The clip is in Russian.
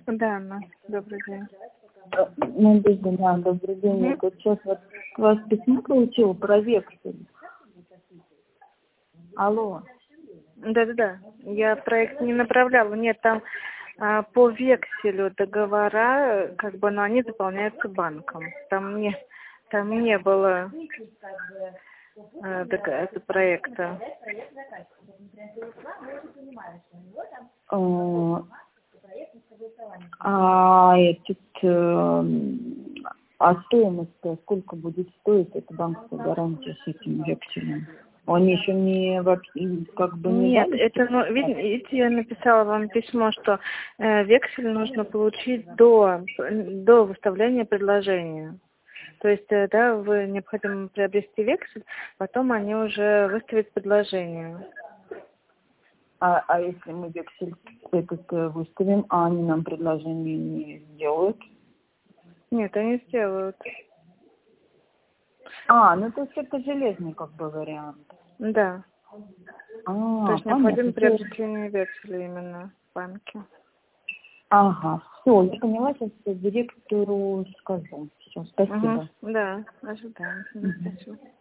Да, Анна, добрый день. Надежда, да, добрый день. Я вот сейчас вот к вас письмо получила про вексель. Алло. Да. Я проект не направляла. Нет, там по векселю договора, как бы, но они заполняются банком. Там не было проекта. Стоимость, сколько будет стоить эта банковская гарантия с этим векселем? Они еще не как бы не Нет, дали? это, видите, я написала вам письмо, что вексель нужно получить до выставления предложения. То есть, да, вы необходимо приобрести вексель, потом они уже выставят предложение. А если мы вексель этот выставим, а они нам предложение не сделают? Нет, они сделают. Ну то есть это железный как бы вариант. Да. То есть необходимо приобретение векселя именно в банке. Ага, все, я поняла, сейчас директору скажу. Все, спасибо. Да, ожидаем. Спасибо.